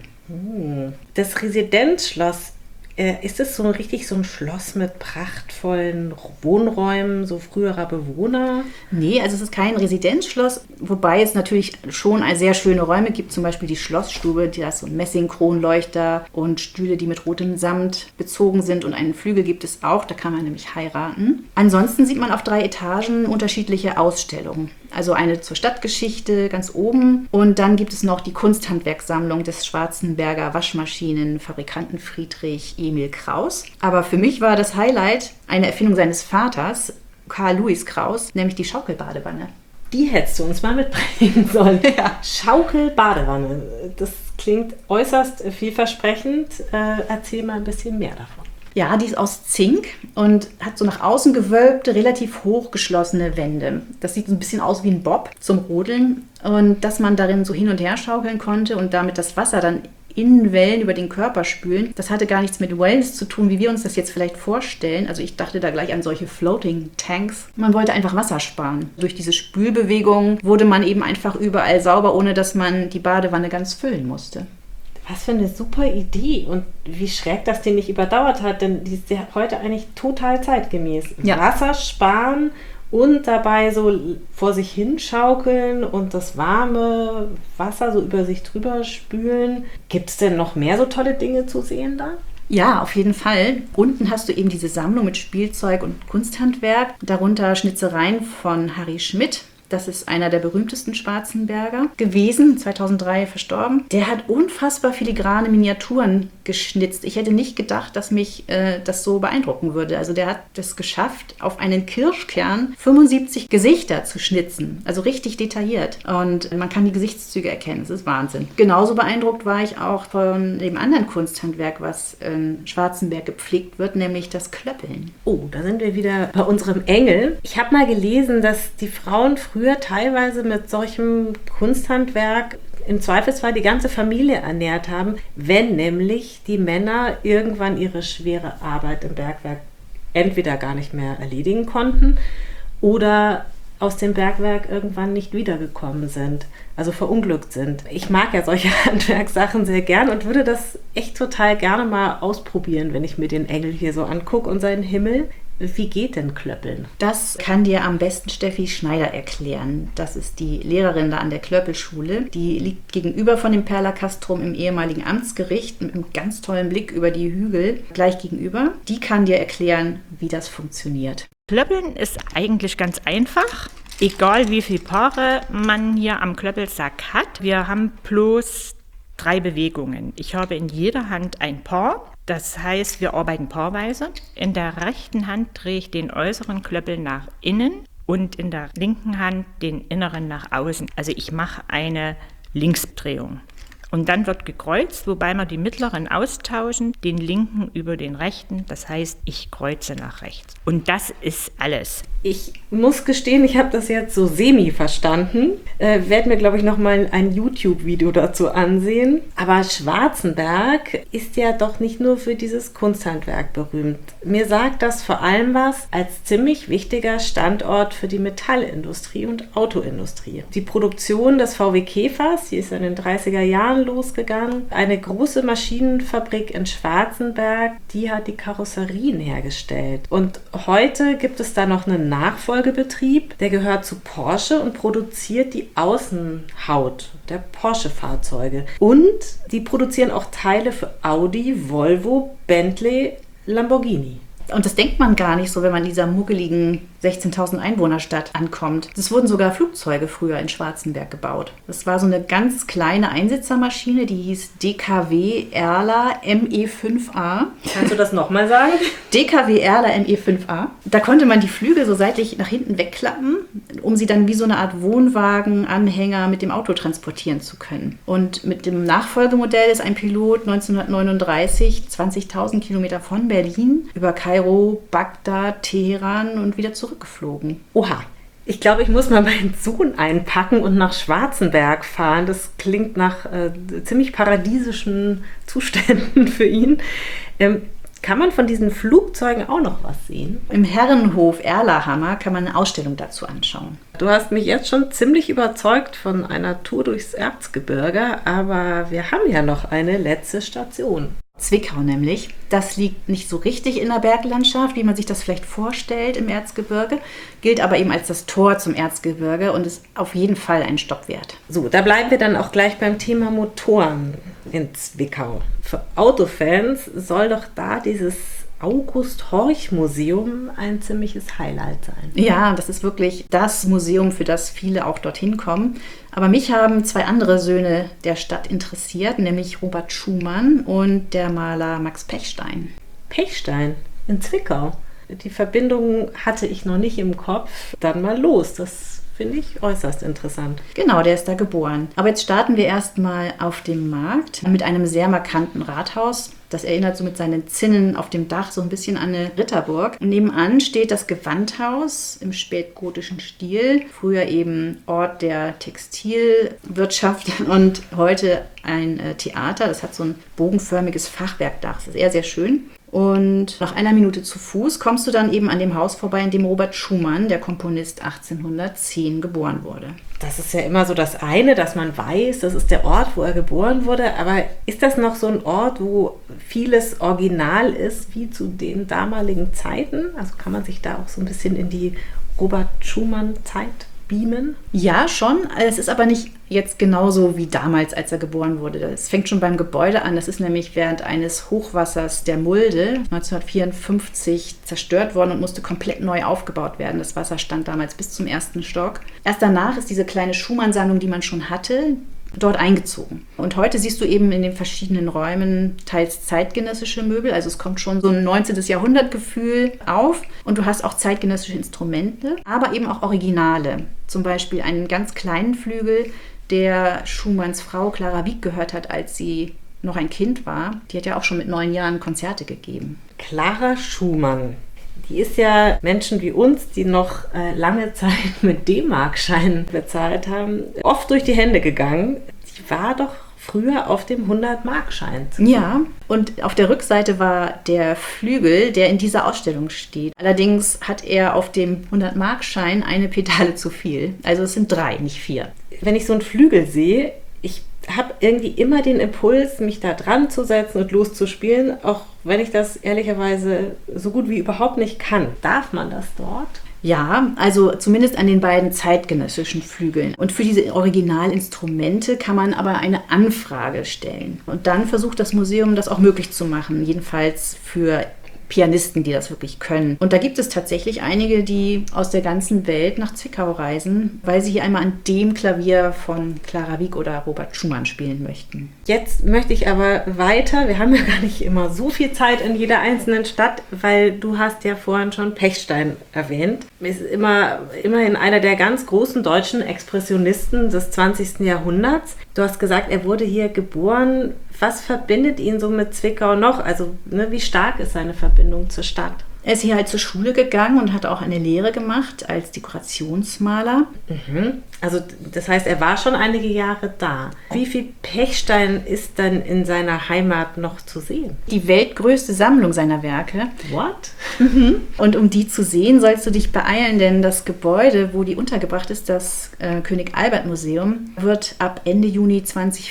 [SPEAKER 1] Das Residenzschloss, ist es so ein Schloss mit prachtvollen Wohnräumen, so früherer Bewohner?
[SPEAKER 2] Nee, also es ist kein Residenzschloss, wobei es natürlich schon sehr schöne Räume gibt, zum Beispiel die Schlossstube, die hat so einen Messingkronleuchter und Stühle, die mit rotem Samt bezogen sind, und einen Flügel gibt es auch, da kann man nämlich heiraten. Ansonsten sieht man auf 3 Etagen unterschiedliche Ausstellungen. Also eine zur Stadtgeschichte ganz oben, und dann gibt es noch die Kunsthandwerkssammlung des Schwarzenberger Waschmaschinenfabrikanten Friedrich Emil Kraus. Aber für mich war das Highlight eine Erfindung seines Vaters, Karl Louis Kraus, nämlich die Schaukelbadewanne.
[SPEAKER 1] Die hättest du uns mal mitbringen sollen. Ja. Schaukelbadewanne, das klingt äußerst vielversprechend. Erzähl mal ein bisschen mehr davon.
[SPEAKER 2] Ja, die ist aus Zink und hat so nach außen gewölbte, relativ hoch geschlossene Wände. Das sieht so ein bisschen aus wie ein Bob zum Rodeln, und dass man darin so hin und her schaukeln konnte und damit das Wasser dann in Wellen über den Körper spülen. Das hatte gar nichts mit Wellness zu tun, wie wir uns das jetzt vielleicht vorstellen. Also ich dachte da gleich an solche Floating Tanks. Man wollte einfach Wasser sparen. Durch diese Spülbewegung wurde man eben einfach überall sauber, ohne dass man die Badewanne ganz füllen musste.
[SPEAKER 1] Was für eine super Idee, und wie schräg das den nicht überdauert hat, denn die ist ja heute eigentlich total zeitgemäß.
[SPEAKER 2] Ja.
[SPEAKER 1] Wasser sparen und dabei so vor sich hinschaukeln und das warme Wasser so über sich drüber spülen. Gibt es denn noch mehr so tolle Dinge zu sehen da?
[SPEAKER 2] Ja, auf jeden Fall. Unten hast du eben diese Sammlung mit Spielzeug und Kunsthandwerk, darunter Schnitzereien von Harry Schmidt. Das ist einer der berühmtesten Schwarzenberger gewesen, 2003 verstorben. Der hat unfassbar filigrane Miniaturen geschnitzt. Ich hätte nicht gedacht, dass mich das so beeindrucken würde. Also der hat es geschafft, auf einen Kirschkern 75 Gesichter zu schnitzen. Also richtig detailliert. Und man kann die Gesichtszüge erkennen. Das ist Wahnsinn. Genauso beeindruckt war ich auch von dem anderen Kunsthandwerk, was in Schwarzenberg gepflegt wird, nämlich das Klöppeln.
[SPEAKER 1] Oh, da sind wir wieder bei unserem Engel. Ich habe mal gelesen, dass die Frauen früher teilweise mit solchem Kunsthandwerk im Zweifelsfall die ganze Familie ernährt haben, wenn nämlich die Männer irgendwann ihre schwere Arbeit im Bergwerk entweder gar nicht mehr erledigen konnten oder aus dem Bergwerk irgendwann nicht wiedergekommen sind, also verunglückt sind. Ich mag ja solche Handwerkssachen sehr gern und würde das echt total gerne mal ausprobieren, wenn ich mir den Engel hier so angucke und seinen Himmel. Wie geht denn Klöppeln?
[SPEAKER 2] Das kann dir am besten Steffi Schneider erklären. Das ist die Lehrerin da an der Klöppelschule. Die liegt gegenüber von dem Perlakastrum im ehemaligen Amtsgericht mit einem ganz tollen Blick über die Hügel gleich gegenüber. Die kann dir erklären, wie das funktioniert.
[SPEAKER 6] Klöppeln ist eigentlich ganz einfach. Egal wie viele Paare man hier am Klöppelsack hat. Wir haben bloß 3 Bewegungen. Ich habe in jeder Hand ein Paar. Das heißt, wir arbeiten paarweise. In der rechten Hand drehe ich den äußeren Klöppel nach innen und in der linken Hand den inneren nach außen. Also ich mache eine Linksdrehung. Und dann wird gekreuzt, wobei wir die mittleren austauschen, den linken über den rechten. Das heißt, ich kreuze nach rechts. Und das ist alles.
[SPEAKER 1] Ich muss gestehen, ich habe das jetzt so semi verstanden. Werde mir, glaube ich, nochmal ein YouTube-Video dazu ansehen. Aber Schwarzenberg ist ja doch nicht nur für dieses Kunsthandwerk berühmt. Mir sagt das vor allem was als ziemlich wichtiger Standort für die Metallindustrie und Autoindustrie. Die Produktion des VW Käfers, die ist in den 30er Jahren losgegangen. Eine große Maschinenfabrik in Schwarzenberg, die hat die Karosserien hergestellt. Und heute gibt es da noch einen Nachfolgebetrieb, der gehört zu Porsche und produziert die Außenhaut der Porsche-Fahrzeuge. Und die produzieren auch Teile für Audi, Volvo, Bentley, Lamborghini.
[SPEAKER 2] Und das denkt man gar nicht so, wenn man in dieser muckeligen 16.000 Einwohnerstadt ankommt. Es wurden sogar Flugzeuge früher in Schwarzenberg gebaut. Das war so eine ganz kleine Einsitzermaschine, die hieß DKW Erla ME5A.
[SPEAKER 1] Kannst du das nochmal sagen?
[SPEAKER 2] DKW Erla ME5A. Da konnte man die Flügel so seitlich nach hinten wegklappen, um sie dann wie so eine Art Wohnwagenanhänger mit dem Auto transportieren zu können. Und mit dem Nachfolgemodell ist ein Pilot 1939 20.000 Kilometer von Berlin über Kairo, Bagdad, Teheran und wieder zurückgeflogen.
[SPEAKER 1] Oha. Ich glaube, ich muss mal meinen Sohn einpacken und nach Schwarzenberg fahren. Das klingt nach ziemlich paradiesischen Zuständen für ihn. Kann man von diesen Flugzeugen auch noch was sehen?
[SPEAKER 2] Im Herrenhof Erlahammer kann man eine Ausstellung dazu anschauen.
[SPEAKER 1] Du hast mich jetzt schon ziemlich überzeugt von einer Tour durchs Erzgebirge, aber wir haben ja noch eine letzte Station.
[SPEAKER 2] Zwickau nämlich. Das liegt nicht so richtig in der Berglandschaft, wie man sich das vielleicht vorstellt im Erzgebirge, gilt aber eben als das Tor zum Erzgebirge und ist auf jeden Fall ein Stopp wert.
[SPEAKER 1] So, da bleiben wir dann auch gleich beim Thema Motoren in Zwickau. Für Autofans soll doch da dieses August-Horch-Museum ein ziemliches Highlight sein.
[SPEAKER 2] Ja, das ist wirklich das Museum, für das viele auch dorthin kommen. Aber mich haben 2 andere Söhne der Stadt interessiert, nämlich Robert Schumann und der Maler Max Pechstein.
[SPEAKER 1] Pechstein in Zwickau. Die Verbindung hatte ich noch nicht im Kopf. Dann mal los, das finde ich äußerst interessant.
[SPEAKER 2] Genau, der ist da geboren. Aber jetzt starten wir erstmal auf dem Markt mit einem sehr markanten Rathaus. Das erinnert so mit seinen Zinnen auf dem Dach so ein bisschen an eine Ritterburg. Und nebenan steht das Gewandhaus im spätgotischen Stil. Früher eben Ort der Textilwirtschaft und heute ein Theater. Das hat so ein bogenförmiges Fachwerkdach. Das ist sehr, sehr schön. Und nach einer Minute zu Fuß kommst du dann eben an dem Haus vorbei, in dem Robert Schumann, der Komponist, 1810 geboren wurde.
[SPEAKER 1] Das ist ja immer so das eine, dass man weiß, das ist der Ort, wo er geboren wurde. Aber ist das noch so ein Ort, wo vieles original ist, wie zu den damaligen Zeiten? Also kann man sich da auch so ein bisschen in die Robert Schumann-Zeit beamen?
[SPEAKER 2] Ja, schon. Es ist aber nicht jetzt genauso wie damals, als er geboren wurde. Es fängt schon beim Gebäude an. Das ist nämlich während eines Hochwassers der Mulde 1954 zerstört worden und musste komplett neu aufgebaut werden. Das Wasser stand damals bis zum 1. Stock. Erst danach ist diese kleine Schumann-Sammlung, die man schon hatte, dort eingezogen. Und heute siehst du eben in den verschiedenen Räumen teils zeitgenössische Möbel, also es kommt schon so ein 19. Jahrhundert-Gefühl auf und du hast auch zeitgenössische Instrumente, aber eben auch Originale. Zum Beispiel einen ganz kleinen Flügel, der Schumanns Frau Clara Wieck gehört hat, als sie noch ein Kind war. Die hat ja auch schon mit 9 Jahren Konzerte gegeben.
[SPEAKER 1] Clara Schumann. Die ist ja Menschen wie uns, die noch lange Zeit mit D-Mark-Scheinen bezahlt haben, oft durch die Hände gegangen. Die war doch früher auf dem 100-Mark-Schein.
[SPEAKER 2] Ja, und auf der Rückseite war der Flügel, der in dieser Ausstellung steht. Allerdings hat er auf dem 100-Mark-Schein eine Pedale zu viel. Also es sind 3, nicht 4.
[SPEAKER 1] Wenn ich so einen Flügel sehe, ich habe irgendwie immer den Impuls, mich da dran zu setzen und loszuspielen, auch wenn ich das ehrlicherweise so gut wie überhaupt nicht kann. Darf man das dort?
[SPEAKER 2] Ja, also zumindest an den beiden zeitgenössischen Flügeln. Und für diese Originalinstrumente kann man aber eine Anfrage stellen. Und dann versucht das Museum, das auch möglich zu machen, jedenfalls für Pianisten, die das wirklich können. Und da gibt es tatsächlich einige, die aus der ganzen Welt nach Zwickau reisen, weil sie hier einmal an dem Klavier von Clara Wieck oder Robert Schumann spielen möchten.
[SPEAKER 1] Jetzt möchte ich aber weiter. Wir haben ja gar nicht immer so viel Zeit in jeder einzelnen Stadt, weil du hast ja vorhin schon Pechstein erwähnt. Ist immerhin einer der ganz großen deutschen Expressionisten des 20. Jahrhunderts. Du hast gesagt, er wurde hier geboren. Was verbindet ihn so mit Zwickau noch? Also, wie stark ist seine Verbindung zur Stadt?
[SPEAKER 2] Er ist hier halt zur Schule gegangen und hat auch eine Lehre gemacht als Dekorationsmaler.
[SPEAKER 1] Also das heißt, er war schon einige Jahre da. Wie viel Pechstein ist dann in seiner Heimat noch zu sehen?
[SPEAKER 2] Die weltgrößte Sammlung seiner Werke.
[SPEAKER 1] What?
[SPEAKER 2] Und um die zu sehen, sollst du dich beeilen, denn das Gebäude, wo die untergebracht ist, das König Albert Museum, wird ab Ende Juni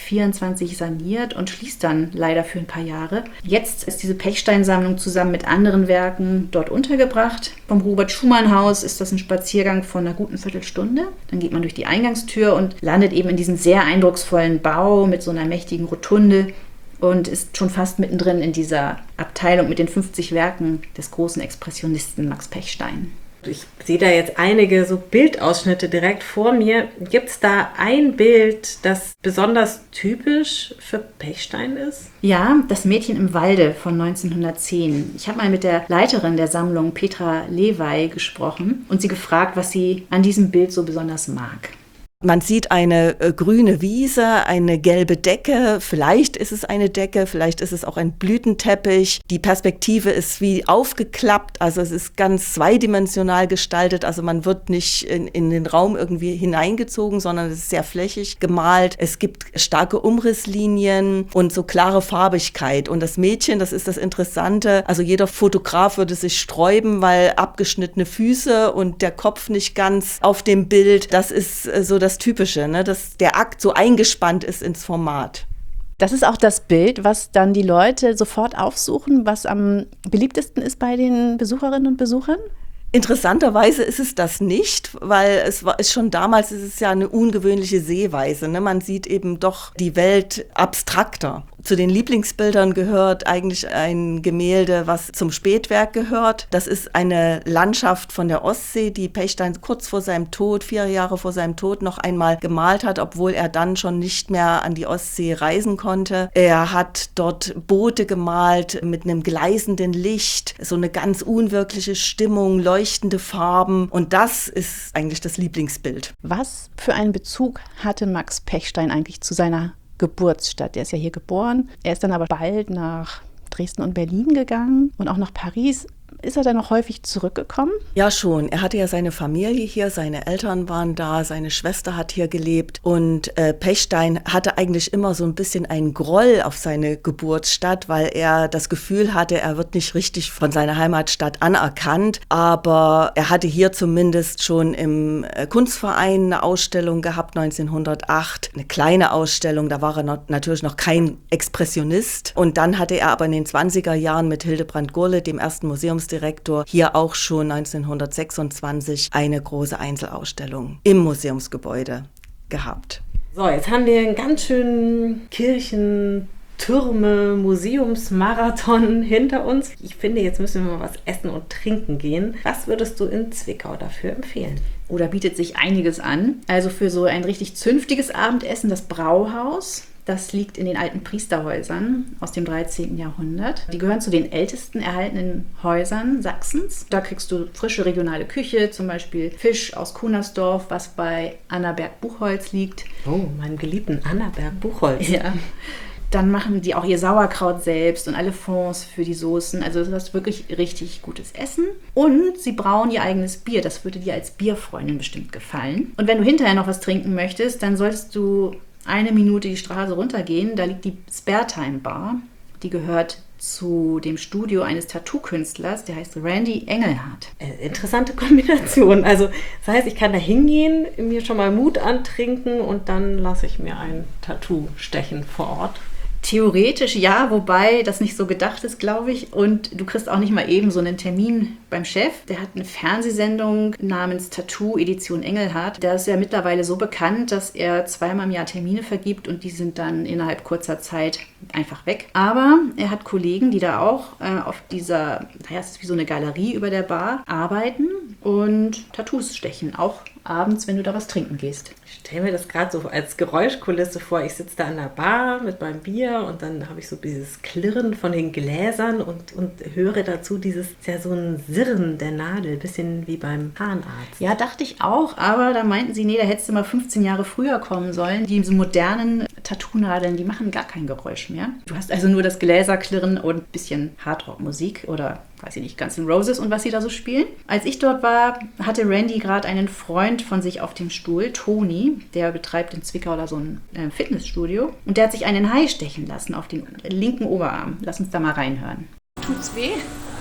[SPEAKER 2] 2024 saniert und schließt dann leider für ein paar Jahre. Jetzt ist diese Pechstein-Sammlung zusammen mit anderen Werken dort untergebracht. Vom Robert-Schumann-Haus ist das ein Spaziergang von einer guten Viertelstunde. Dann geht man durch die Eingangstür und landet eben in diesem sehr eindrucksvollen Bau mit so einer mächtigen Rotunde und ist schon fast mittendrin in dieser Abteilung mit den 50 Werken des großen Expressionisten Max Pechstein.
[SPEAKER 1] Ich sehe da jetzt einige so Bildausschnitte direkt vor mir. Gibt es da ein Bild, das besonders typisch für Pechstein ist?
[SPEAKER 2] Ja, das Mädchen im Walde von 1910. Ich habe mal mit der Leiterin der Sammlung, Petra Lewey, gesprochen und sie gefragt, was sie an diesem Bild so besonders mag.
[SPEAKER 7] Man sieht eine grüne Wiese, eine gelbe Decke, vielleicht ist es eine Decke, vielleicht ist es auch ein Blütenteppich. Die Perspektive ist wie aufgeklappt, also es ist ganz zweidimensional gestaltet, also man wird nicht in den Raum irgendwie hineingezogen, sondern es ist sehr flächig gemalt. Es gibt starke Umrisslinien und so klare Farbigkeit. Und das Mädchen, das ist das Interessante, also jeder Fotograf würde sich sträuben, weil abgeschnittene Füße und der Kopf nicht ganz auf dem Bild, das ist so das Typische, ne? Dass der Akt so eingespannt ist ins Format.
[SPEAKER 2] Das ist auch das Bild, was dann die Leute sofort aufsuchen, was am beliebtesten ist bei den Besucherinnen und Besuchern?
[SPEAKER 7] Interessanterweise ist es das nicht, weil ist schon damals ist es ja eine ungewöhnliche Sehweise. Ne? Man sieht eben doch die Welt abstrakter. Zu den Lieblingsbildern gehört eigentlich ein Gemälde, was zum Spätwerk gehört. Das ist eine Landschaft von der Ostsee, die Pechstein kurz vor seinem Tod, 4 Jahre vor seinem Tod, noch einmal gemalt hat, obwohl er dann schon nicht mehr an die Ostsee reisen konnte. Er hat dort Boote gemalt mit einem gleißenden Licht, so eine ganz unwirkliche Stimmung, leuchtende Farben. Und das ist eigentlich das Lieblingsbild.
[SPEAKER 2] Was für einen Bezug hatte Max Pechstein eigentlich zu seiner Geburtsstadt? Er ist ja hier geboren. Er ist dann aber bald nach Dresden und Berlin gegangen und auch nach Paris. Ist er dann noch häufig zurückgekommen?
[SPEAKER 7] Ja, schon. Er hatte ja seine Familie hier, seine Eltern waren da, seine Schwester hat hier gelebt und Pechstein hatte eigentlich immer so ein bisschen einen Groll auf seine Geburtsstadt, weil er das Gefühl hatte, er wird nicht richtig von seiner Heimatstadt anerkannt, aber er hatte hier zumindest schon im Kunstverein eine Ausstellung gehabt, 1908, eine kleine Ausstellung, da war er natürlich noch kein Expressionist und dann hatte er aber in den 20er Jahren mit Hildebrand Gurle, dem ersten Museumsdirektor, hier auch schon 1926 eine große Einzelausstellung im Museumsgebäude gehabt.
[SPEAKER 1] So, jetzt haben wir einen ganz schönen Kirchentürme, Museumsmarathon hinter uns. Ich finde, jetzt müssen wir mal was essen und trinken gehen. Was würdest du in Zwickau dafür empfehlen?
[SPEAKER 2] Oder bietet sich einiges an. Also für so ein richtig zünftiges Abendessen das Brauhaus. Das liegt in den alten Priesterhäusern aus dem 13. Jahrhundert. Die gehören zu den ältesten erhaltenen Häusern Sachsens. Da kriegst du frische regionale Küche, zum Beispiel Fisch aus Kunersdorf, was bei Annaberg-Buchholz liegt.
[SPEAKER 1] Oh, meinem geliebten Annaberg-Buchholz.
[SPEAKER 2] Ja. Dann machen die auch ihr Sauerkraut selbst und alle Fonds für die Soßen. Also das ist wirklich richtig gutes Essen. Und sie brauen ihr eigenes Bier. Das würde dir als Bierfreundin bestimmt gefallen. Und wenn du hinterher noch was trinken möchtest, dann solltest du 1 Minute die Straße runtergehen. Da liegt die Sparetime Bar. Die gehört zu dem Studio eines Tattoo-Künstlers, der heißt Randy Engelhardt.
[SPEAKER 1] Interessante Kombination. Also das heißt, ich kann da hingehen, mir schon mal Mut antrinken und dann lasse ich mir ein Tattoo stechen vor Ort.
[SPEAKER 2] Theoretisch ja, wobei das nicht so gedacht ist, glaube ich. Und du kriegst auch nicht mal eben so einen Termin beim Chef. Der hat eine Fernsehsendung namens Tattoo Edition Engelhardt. Der ist ja mittlerweile so bekannt, dass er 2-mal im Jahr Termine vergibt und die sind dann innerhalb kurzer Zeit einfach weg. Aber er hat Kollegen, die da auch auf dieser, es ist wie so eine Galerie über der Bar, arbeiten und Tattoos stechen. Auch abends, wenn du da was trinken gehst.
[SPEAKER 1] Ich stelle mir das gerade so als Geräuschkulisse vor. Ich sitze da an der Bar mit meinem Bier und dann habe ich so dieses Klirren von den Gläsern und höre dazu dieses, ist ja so ein Sirren der Nadel, bisschen wie beim Zahnarzt.
[SPEAKER 2] Ja, dachte ich auch, aber da meinten sie, nee, da hättest du mal 15 Jahre früher kommen sollen. Die modernen Tattoo-Nadeln, die machen gar kein Geräusch mehr. Du hast also nur das Gläserklirren und ein bisschen Hardrock-Musik oder, weiß ich nicht, Guns N' Roses und was sie da so spielen. Als ich dort war, hatte Randy gerade einen Freund von sich auf dem Stuhl, Toni, der betreibt in Zwickau da so ein Fitnessstudio und der hat sich einen Hai stechen lassen auf den linken Oberarm. Lass uns da mal reinhören. Tut's weh?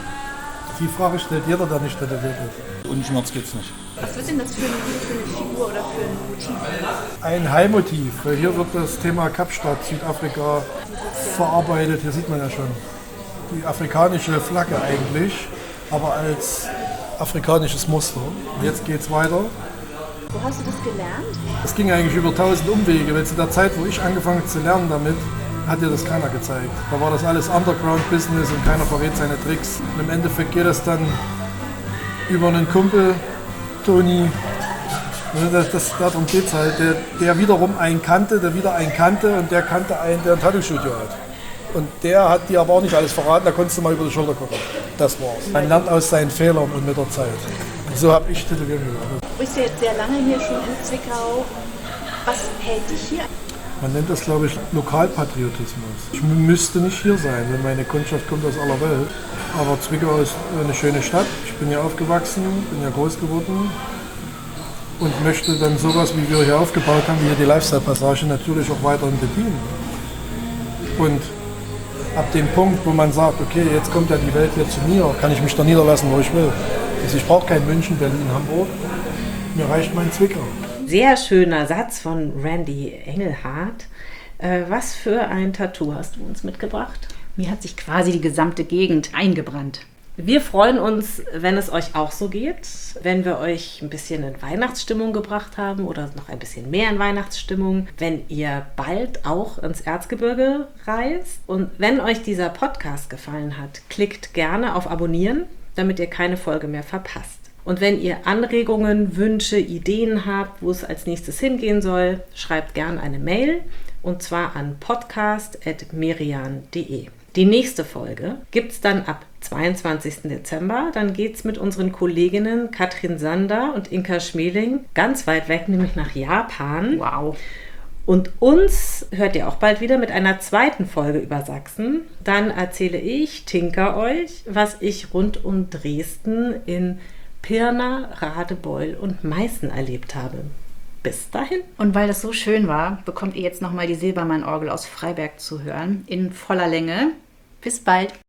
[SPEAKER 8] Die Frage stellt jeder, der nicht tätowiert ist. Ohne Schmerz geht's nicht.
[SPEAKER 2] Was wird denn das für eine Figur oder für ein Motiv?
[SPEAKER 8] Ein Hai-Motiv. Hier wird das Thema Kapstadt, Südafrika, verarbeitet. Hier sieht man ja schon die afrikanische Flagge eigentlich, aber als afrikanisches Muster. Und jetzt geht's weiter.
[SPEAKER 2] Wo hast du das gelernt?
[SPEAKER 8] Das ging eigentlich über 1000 Umwege, weil zu der Zeit, wo ich angefangen zu lernen damit, hat dir das keiner gezeigt. Da war das alles Underground-Business und keiner verrät seine Tricks. Und im Endeffekt geht das dann über einen Kumpel, Toni. Darum geht es halt. Der wiederum einen kannte, der wieder einen kannte und der kannte einen, der ein Tattoo-Studio hat. Und der hat dir aber auch nicht alles verraten, da konntest du mal über die Schulter gucken. Das war's. Man lernt aus seinen Fehlern und mit der Zeit. Und so habe ich Tätowieren gelernt.
[SPEAKER 2] Du bist ja jetzt sehr lange hier schon in Zwickau. Was hält dich hier?
[SPEAKER 8] Man nennt das, glaube ich, Lokalpatriotismus. Ich müsste nicht hier sein, denn meine Kundschaft kommt aus aller Welt. Aber Zwickau ist eine schöne Stadt. Ich bin hier aufgewachsen, bin hier groß geworden und möchte dann sowas, wie wir hier aufgebaut haben, wie hier die Lifestyle-Passage, natürlich auch weiterhin bedienen. Und ab dem Punkt, wo man sagt, okay, jetzt kommt ja die Welt hier zu mir, kann ich mich da niederlassen, wo ich will. Also ich brauche kein München, Berlin, Hamburg. Mir reicht mein Zwickau.
[SPEAKER 1] Sehr schöner Satz von Randy Engelhardt. Was für ein Tattoo hast du uns mitgebracht?
[SPEAKER 2] Mir hat sich quasi die gesamte Gegend eingebrannt.
[SPEAKER 1] Wir freuen uns, wenn es euch auch so geht, wenn wir euch ein bisschen in Weihnachtsstimmung gebracht haben oder noch ein bisschen mehr in Weihnachtsstimmung, wenn ihr bald auch ins Erzgebirge reist. Und wenn euch dieser Podcast gefallen hat, klickt gerne auf Abonnieren, damit ihr keine Folge mehr verpasst. Und wenn ihr Anregungen, Wünsche, Ideen habt, wo es als nächstes hingehen soll, schreibt gerne eine Mail und zwar an podcast@merian.de. Die nächste Folge gibt es dann ab 22. Dezember. Dann geht es mit unseren Kolleginnen Katrin Sander und Inka Schmeling ganz weit weg, nämlich nach Japan.
[SPEAKER 2] Wow.
[SPEAKER 1] Und uns hört ihr auch bald wieder mit einer zweiten Folge über Sachsen. Dann erzähle ich, Tinka, euch, was ich rund um Dresden in Pirna, Radebeul und Meißen erlebt habe. Bis dahin.
[SPEAKER 2] Und weil das so schön war, bekommt ihr jetzt nochmal die Silbermann-Orgel aus Freiberg zu hören, in voller Länge. Bis bald.